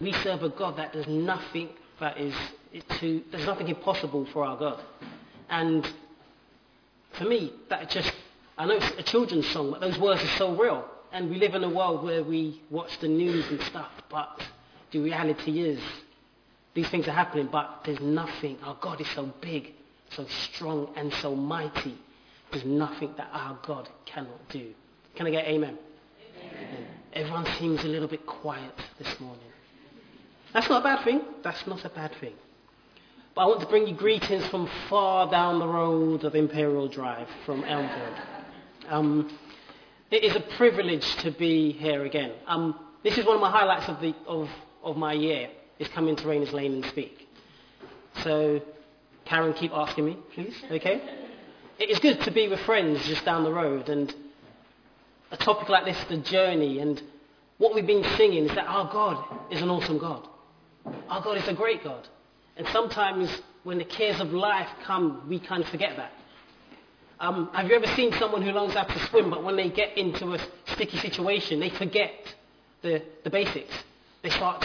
We serve a God that there's nothing there's nothing impossible for our God. And for me, I know it's a children's song, but those words are so real. And we live in a world where we watch the news and stuff, but the reality is, these things are happening, but there's nothing. Our God is so big, so strong, and so mighty. There's nothing that our God cannot do. Can I get amen? Amen. Everyone seems a little bit quiet this morning. That's not a bad thing. That's not a bad thing. But I want to bring you greetings from far down the road of Imperial Drive, from Elmfield. It is a privilege to be here again. This is one of my highlights of my year, is coming to Rayners Lane and speak. So, Karen, keep asking me, please, okay? It is good to be with friends just down the road, and a topic like this, the journey, and what we've been singing is that our God is an awesome God. Our God is a great God. And sometimes when the cares of life come, we kind of forget that. Have you ever seen someone who learns how to swim, but when they get into a sticky situation, they forget the basics? They start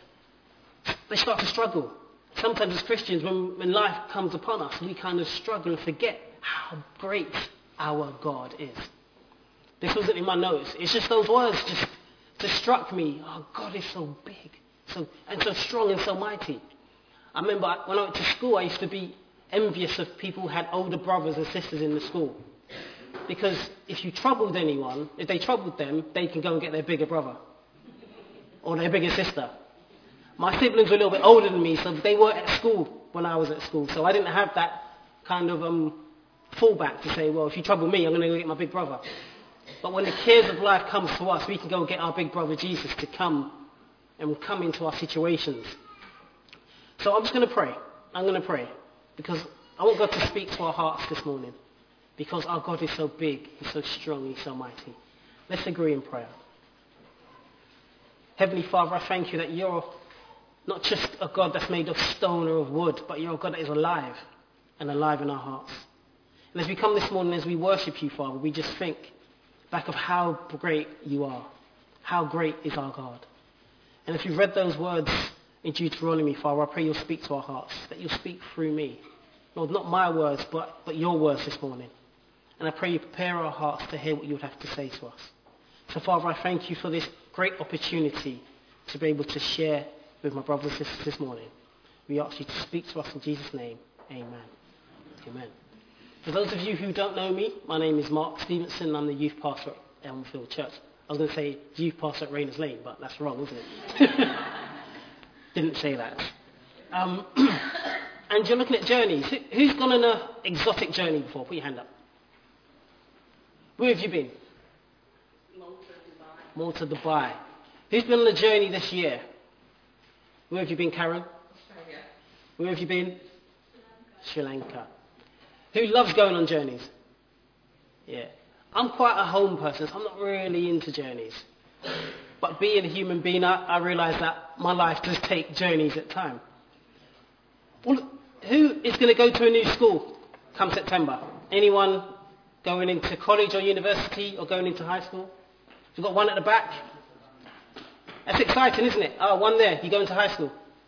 to struggle. Sometimes as Christians, when life comes upon us, we kind of struggle and forget how great our God is. This wasn't in my notes. It's just those words just struck me. Our God is so big, so strong and so mighty. I remember when I went to school, I used to be envious of people who had older brothers and sisters in the school. Because if you troubled anyone, if they troubled them, they can go and get their bigger brother or their bigger sister. My siblings were a little bit older than me, so they were at school when I was at school. So I didn't have that kind of fallback to say, well, if you trouble me, I'm going to go get my big brother. But when the cares of life comes to us, we can go get our big brother Jesus to come into our situations. So I'm just going to pray. I'm going to pray. Because I want God to speak to our hearts this morning. Because our God is so big, He's so strong, He's so mighty. Let's agree in prayer. Heavenly Father, I thank you that you're not just a God that's made of stone or of wood, but you're a God that is alive and alive in our hearts. And as we come this morning, as we worship you, Father, we just think back of how great you are. How great is our God. And if you've read those words in Deuteronomy, Father, I pray you'll speak to our hearts, that you'll speak through me. Lord, not my words, but your words this morning. And I pray you prepare our hearts to hear what you would have to say to us. So, Father, I thank you for this great opportunity to be able to share with my brothers and sisters this morning. We ask you to speak to us in Jesus' name. Amen. Amen. For those of you who don't know me, my name is Mark Stevenson. I'm the youth pastor at Elmfield Church. I was going to say youth pastor at Rayners Lane, but that's wrong, isn't it? Didn't say that. And you're looking at journeys. Who's gone on an exotic journey before? Put your hand up. Where have you been? Malta, Dubai. Who's been on a journey this year? Where have you been, Karen? Australia. Where have you been? Sri Lanka. Who loves going on journeys? Yeah. I'm quite a home person, so I'm not really into journeys. But being a human being, I realise that my life does take journeys at times. Well, who is going to go to a new school come September? Anyone going into college or university or going into high school? We've got one at the back. That's exciting, isn't it? Oh, one there. You go into high school.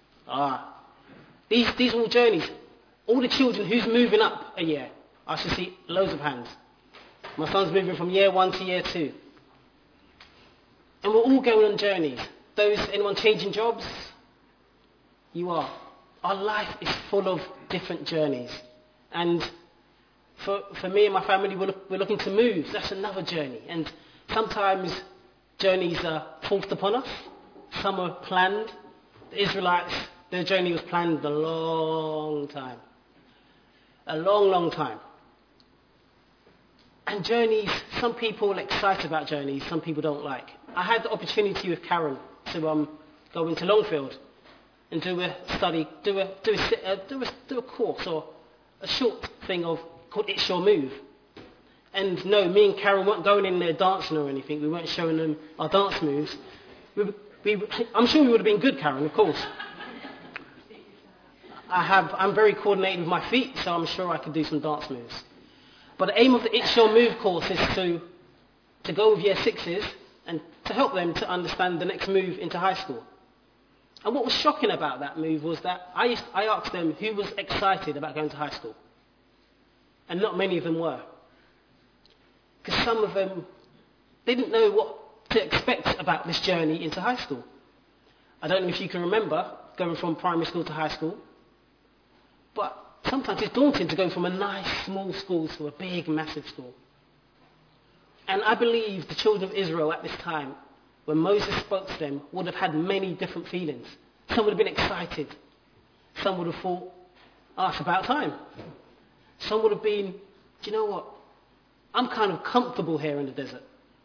These are all journeys. All the children who's moving up a year. I should see loads of hands. My son's moving from year 1 to year 2. And we're all going on journeys. Anyone changing jobs? You are. Our life is full of different journeys. And for me and my family, we're looking to move. That's another journey. And sometimes journeys are forced upon us. Some are planned. The Israelites, their journey was planned a long time. A long, long time. And journeys, some people are excited about journeys, some people don't like. I had the opportunity with Karen to go into Longfield and do a course or a short thing called It's Your Move. And no, me and Karen weren't going in there dancing or anything. We weren't showing them our dance moves. I'm sure we would have been good, Karen, of course. I'm very coordinated with my feet, so I'm sure I could do some dance moves. But the aim of the It's Your Move course is to go with year 6s and to help them to understand the next move into high school. And what was shocking about that move was that I asked them who was excited about going to high school. And not many of them were. Because some of them didn't know what to expect about this journey into high school. I don't know if you can remember going from primary school to high school. But sometimes it's daunting to go from a nice small school to a big massive school. And I believe the children of Israel at this time, when Moses spoke to them, would have had many different feelings. Some would have been excited. Some would have thought, oh, it's about time. Some would have been, do you know what? I'm kind of comfortable here in the desert.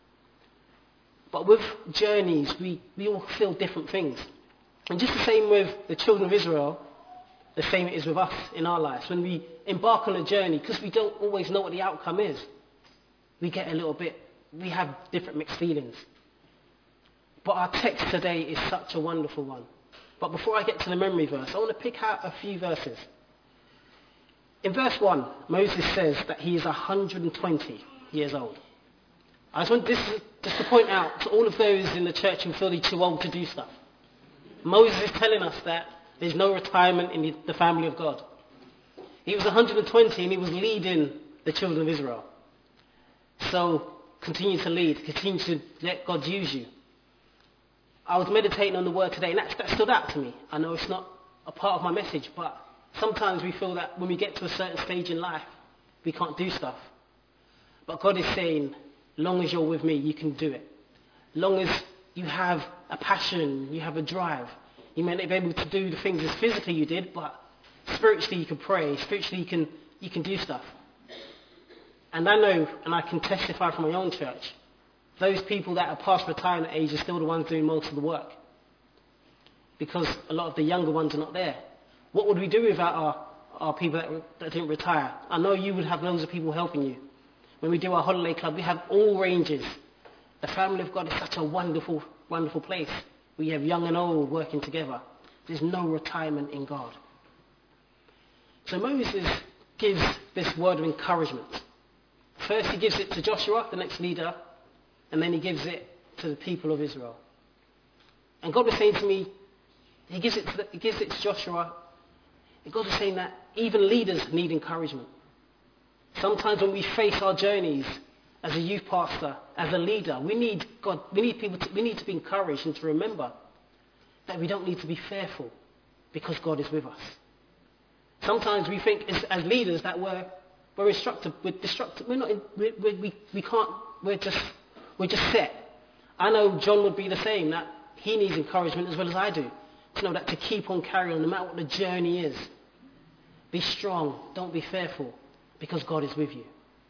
But with journeys, we all feel different things. And just the same with the children of Israel, the same it is with us in our lives. When we embark on a journey, because we don't always know what the outcome is, we get a little bit, we have different mixed feelings. But our text today is such a wonderful one. But before I get to the memory verse, I want to pick out a few verses. In verse 1, Moses says that he is 120 years old. I just want this is just to point out to all of those in the church who feel they're too old to do stuff. Moses is telling us that there's no retirement in the family of God. He was 120 and he was leading the children of Israel. So continue to lead, continue to let God use you. I was meditating on the word today and that stood out to me. I know it's not a part of my message, but sometimes we feel that when we get to a certain stage in life, we can't do stuff. But God is saying, long as you're with me, you can do it. Long as you have a passion, you have a drive. You may not be able to do the things as physically you did, but spiritually you can pray, spiritually you can do stuff. And I know, and I can testify from my own church, those people that are past retirement age are still the ones doing most of the work. Because a lot of the younger ones are not there. What would we do without our people that didn't retire? I know you would have loads of people helping you. When we do our holiday club, we have all ranges. The family of God is such a wonderful, wonderful place. We have young and old working together. There's no retirement in God. So Moses gives this word of encouragement. First he gives it to Joshua, the next leader, and then he gives it to the people of Israel. And God was saying to me, he gives it to Joshua, and God was saying that even leaders need encouragement. Sometimes when we face our journeys as a youth pastor, as a leader, we need to be encouraged and to remember that we don't need to be fearful because God is with us. Sometimes we think as leaders that we're instructed, we're destructive, we're just set. I know John would be the same, that he needs encouragement as well as I do. To know that to keep on carrying on no matter what the journey is. Be strong, don't be fearful, because God is with you.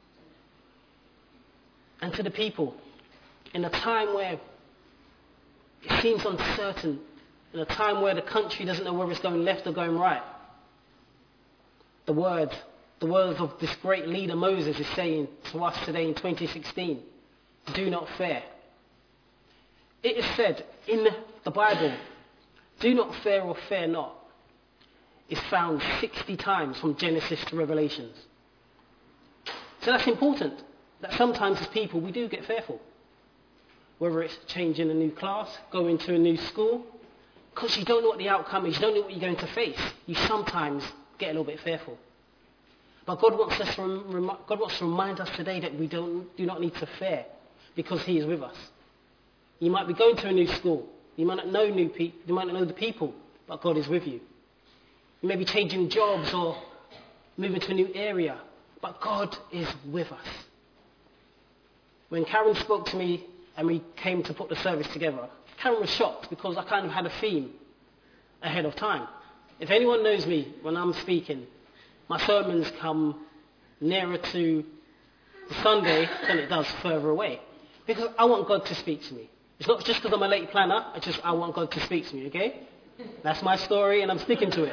And to the people, in a time where it seems uncertain, in a time where the country doesn't know whether it's going left or going right, the words of this great leader Moses is saying to us today in 2016, do not fear. It is said in the Bible, do not fear or fear not, is found 60 times from Genesis to Revelations. So that's important, that sometimes as people we do get fearful. Whether it's changing a new class, going to a new school, because you don't know what the outcome is, you don't know what you're going to face, you sometimes get a little bit fearful. But God wants to remind us today that we do not need to fear because he is with us. You might be going to a new school, you might not know you might not know the people, but God is with you. You may be changing jobs or moving to a new area, but God is with us. When Karen spoke to me and we came to put the service together, Karen was shocked because I kind of had a theme ahead of time. If anyone knows me when I'm speaking, my sermons come nearer to the Sunday than it does further away. Because I want God to speak to me. It's not just because I'm a late planner, I want God to speak to me, okay? That's my story and I'm sticking to it.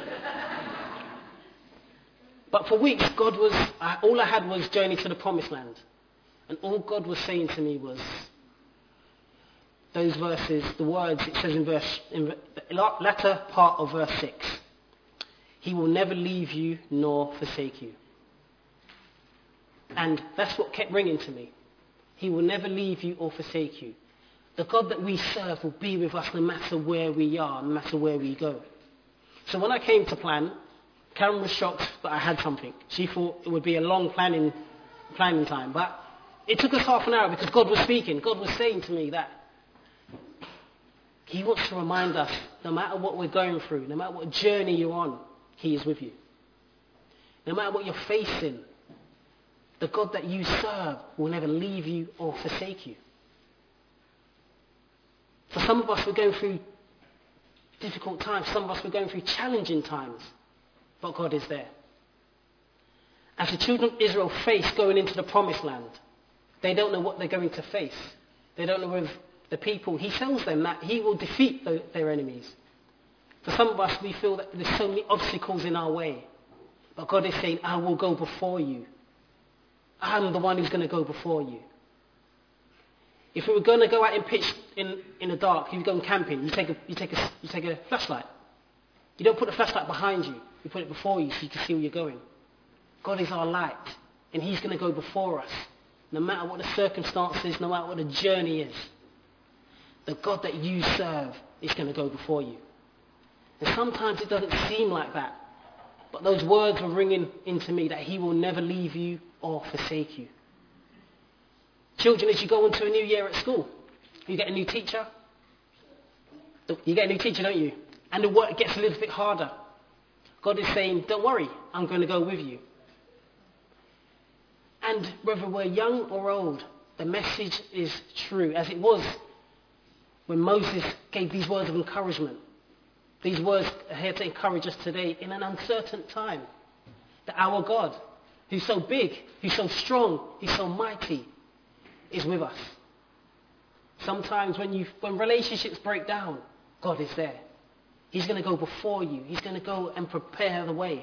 But for weeks, all I had was Journey to the Promised Land. And all God was saying to me was those verses, the words it says in the latter part of verse 6. He will never leave you nor forsake you. And that's what kept ringing to me. He will never leave you or forsake you. The God that we serve will be with us no matter where we are, no matter where we go. So when I came to plan, Karen was shocked that I had something. She thought it would be a long planning time. But it took us half an hour because God was speaking. God was saying to me that he wants to remind us, no matter what we're going through, no matter what journey you're on, he is with you. No matter what you're facing, the God that you serve will never leave you or forsake you. For some of us, we're going through difficult times. Some of us, we're going through challenging times. But God is there. As the children of Israel face going into the promised land, they don't know what they're going to face. They don't know if the people, he tells them that he will defeat their enemies. For some of us, we feel that there's so many obstacles in our way. But God is saying, I will go before you. I'm the one who's going to go before you. If we were going to go out in the dark, you go camping, you take a flashlight. You don't put the flashlight behind you. You put it before you so you can see where you're going. God is our light, and he's going to go before us. No matter what the circumstances, no matter what the journey is, the God that you serve is going to go before you. And sometimes it doesn't seem like that, but those words were ringing into me that he will never leave you or forsake you. Children, as you go into a new year at school, you get a new teacher. You get a new teacher, don't you? And the work gets a little bit harder. God is saying, don't worry, I'm going to go with you. And whether we're young or old, the message is true, as it was when Moses gave these words of encouragement. These words are here to encourage us today in an uncertain time. That our God, who's so big, who's so strong, who's so mighty, is with us. Sometimes when relationships break down, God is there. He's going to go before you. He's going to go and prepare the way.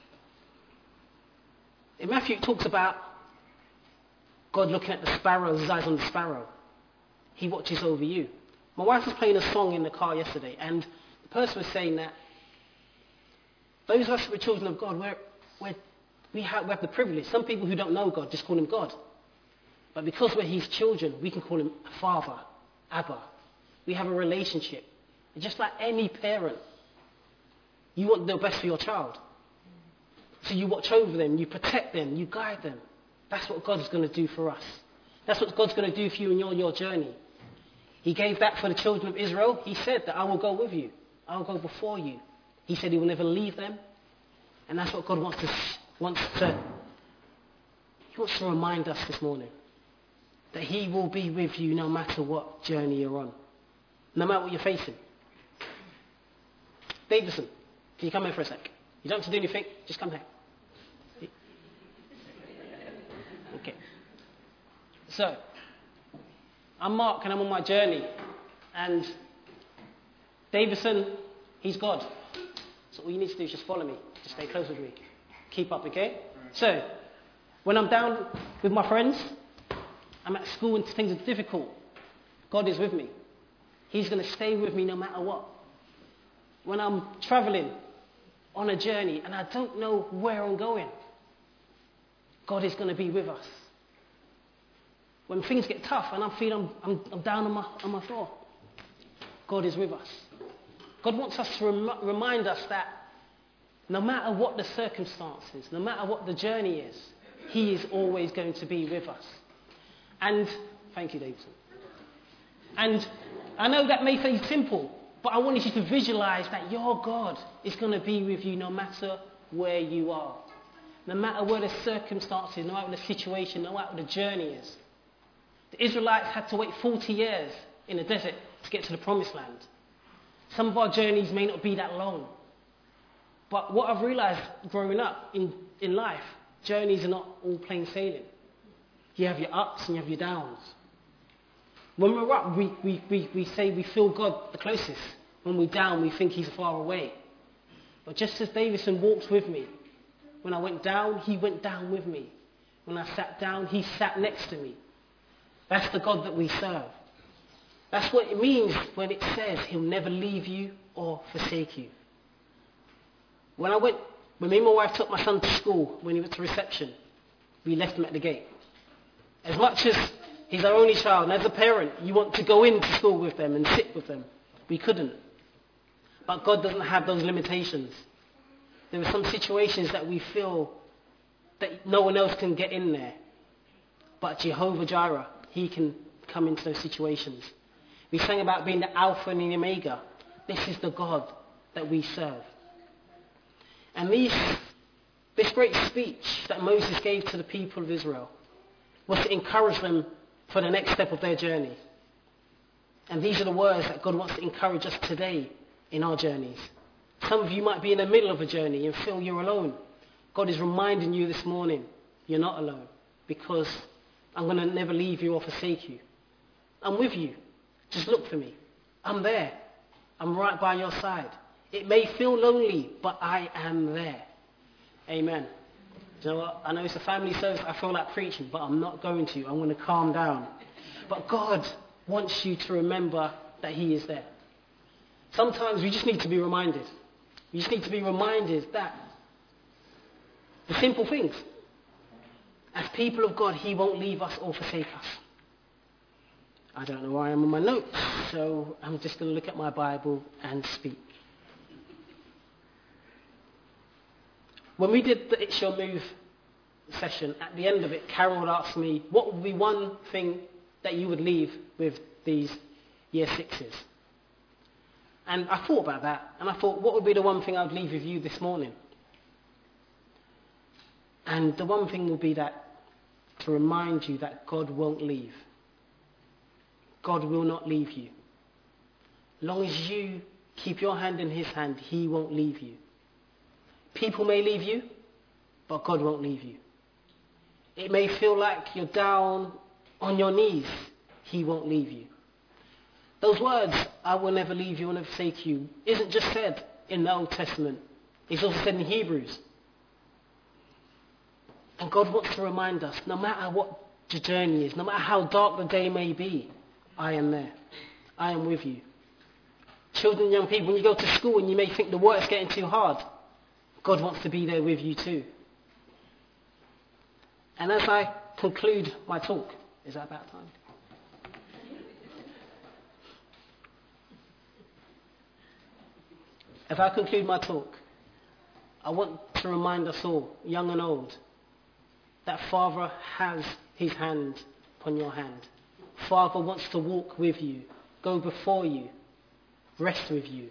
In Matthew, it talks about God looking at the sparrows, his eyes on the sparrow. He watches over you. My wife was playing a song in the car yesterday, and the person was saying that those of us who are children of God, we have the privilege. Some people who don't know God just call him God. But because we're his children, we can call him Father, Abba. We have a relationship. And just like any parent, you want the best for your child. So you watch over them, you protect them, you guide them. That's what God's going to do for us. That's what God's going to do for you in your journey. He gave that for the children of Israel. He said that I will go with you. I will go before you. He said he will never leave them. And that's what God wants to remind us this morning. That he will be with you no matter what journey you're on. No matter what you're facing. Davison, can you come here for a sec? You don't have to do anything, just come here. Okay. So, I'm Mark and I'm on my journey. And Davison, he's God. So all you need to do is just follow me. Just stay close with me. Keep up, okay? So, when I'm down with my friends, I'm at school and things are difficult, God is with me. He's going to stay with me no matter what. When I'm traveling on a journey and I don't know where I'm going, God is going to be with us. When things get tough and I feel I'm down on my floor, God is with us. God wants us to remind us that no matter what the circumstances, no matter what the journey is, he is always going to be with us. And, thank you, Davidson. And I know that may seem simple, but I wanted you to visualize that your God is going to be with you no matter where you are. No matter where the circumstances, no matter what the situation, no matter what the journey is. The Israelites had to wait 40 years in the desert to get to the promised land. Some of our journeys may not be that long. But what I've realized growing up in life, journeys are not all plain sailing. You have your ups and you have your downs. When we're up, we say we feel God the closest. When we're down, we think he's far away. But just as Davison walked with me, when I went down, he went down with me. When I sat down, he sat next to me. That's the God that we serve. That's what it means when it says he'll never leave you or forsake you. When me and my wife took my son to school, when he went to reception, we left him at the gate. As much as He's our only child. And as a parent, you want to go into school with them and sit with them. We couldn't. But God doesn't have those limitations. There are some situations that we feel that no one else can get in there. But Jehovah Jireh, he can come into those situations. We sang about being the Alpha and the Omega. This is the God that we serve. And this great speech that Moses gave to the people of Israel was to encourage them for the next step of their journey. And these are the words that God wants to encourage us today in our journeys. Some of you might be in the middle of a journey and feel you're alone. God is reminding you this morning, you're not alone, because I'm going to never leave you or forsake you. I'm with you. Just look for me. I'm there. I'm right by your side. It may feel lonely, but I am there. Amen. Do you know what? I know it's a family service. I feel like preaching, but I'm not going to. I'm going to calm down. But God wants you to remember that he is there. Sometimes we just need to be reminded. We just need to be reminded that the simple things. As people of God, he won't leave us or forsake us. I don't know where I am on my notes, so I'm just going to look at my Bible and speak. When we did the It's Your Move session, at the end of it, Carol asked me, what would be one thing that you would leave with these year sixes? And I thought about that, and I thought, what would be the one thing I would leave with you this morning? And the one thing will be that, to remind you that God won't leave. God will not leave you. As long as you keep your hand in his hand, he won't leave you. People may leave you, but God won't leave you. It may feel like you're down on your knees. He won't leave you. Those words, I will never leave you or never forsake you, isn't just said in the Old Testament. It's also said in Hebrews. And God wants to remind us, no matter what the journey is, no matter how dark the day may be, I am there. I am with you. Children and young people, when you go to school and you may think the work's getting too hard, God wants to be there with you too. And as I conclude my talk, is that about time? As I conclude my talk, I want to remind us all, young and old, that Father has his hand upon your hand. Father wants to walk with you, go before you, rest with you,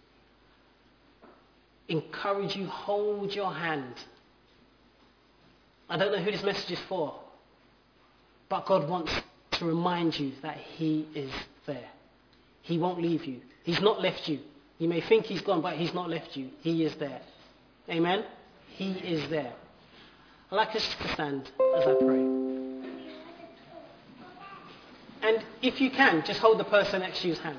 encourage you, hold your hand. I don't know who this message is for, but God wants to remind you that he is there. He won't leave you. He's not left you. You may think he's gone, but he's not left you. He is there. Amen? He is there. I'd like us to stand as I pray. And if you can, just hold the person next to you's hand.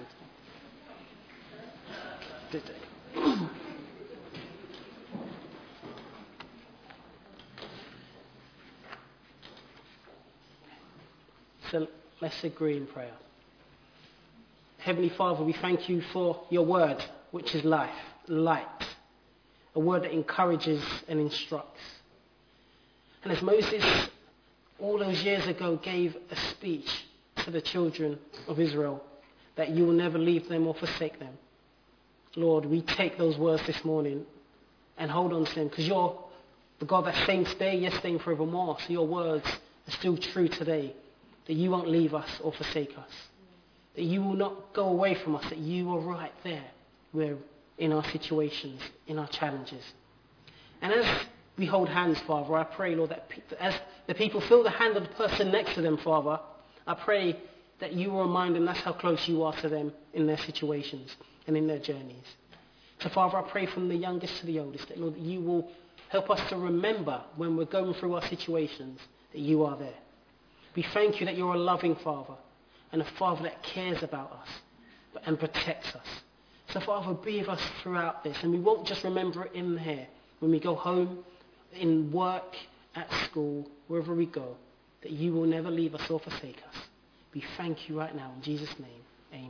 So let's agree in prayer. Heavenly Father, we thank you for your word, which is life, light. A word that encourages and instructs. And as Moses, all those years ago, gave a speech to the children of Israel, that you will never leave them or forsake them. Lord, we take those words this morning and hold on to them, because you're the God that's same today, yesterday and forevermore. So your words are still true today, that you won't leave us or forsake us, that you will not go away from us, that you are right there where in our situations, in our challenges. And as we hold hands, Father, I pray, Lord, that as the people feel the hand of the person next to them, Father, I pray that you will remind them that's how close you are to them in their situations and in their journeys. So, Father, I pray from the youngest to the oldest, that, Lord, that you will help us to remember when we're going through our situations that you are there. We thank you that you're a loving Father and a Father that cares about us and protects us. So, Father, be with us throughout this, and we won't just remember it in here. When we go home, in work, at school, wherever we go, that you will never leave us or forsake us. We thank you right now in Jesus' name. Amen.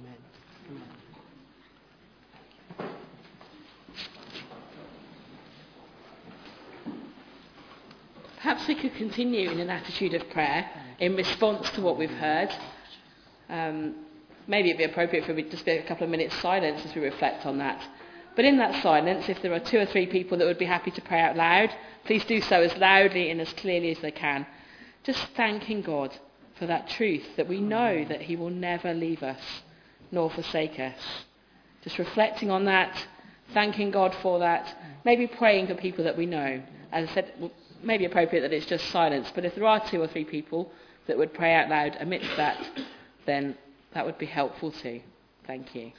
Amen. Perhaps we could continue in an attitude of prayer. in response to what we've heard. Maybe it'd be appropriate for me to just get a couple of minutes silence as we reflect on that. But in that silence, if there are 2 or 3 people that would be happy to pray out loud, please do so as loudly and as clearly as they can. Just thanking God for that truth, that we know that he will never leave us nor forsake us. Just reflecting on that, thanking God for that, maybe praying for people that we know. As I said, it may be appropriate that it's just silence, but if there are 2 or 3 people that would pray out loud amidst that, then that would be helpful too. Thank you.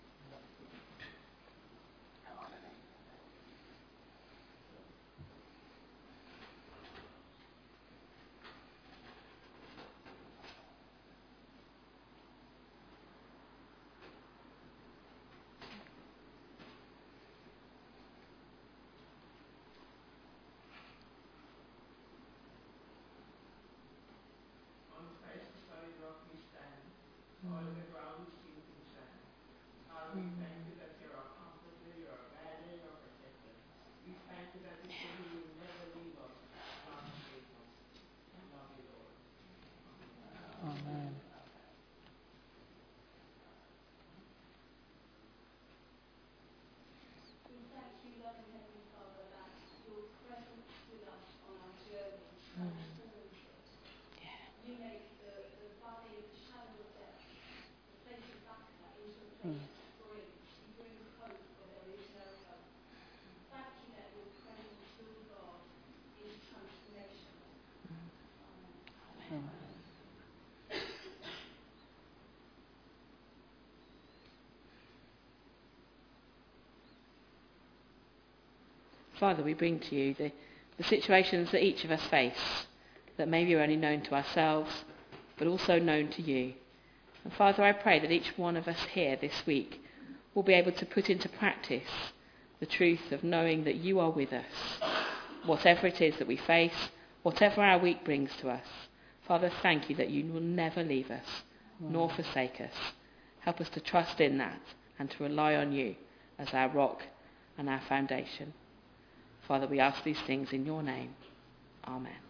Father, we bring to you the situations that each of us face, that maybe are only known to ourselves, but also known to you. And Father, I pray that each one of us here this week will be able to put into practice the truth of knowing that you are with us, whatever it is that we face, whatever our week brings to us. Father, thank you that you will never leave us, nor forsake us. Help us to trust in that and to rely on you as our rock and our foundation. Father, we ask these things in your name. Amen.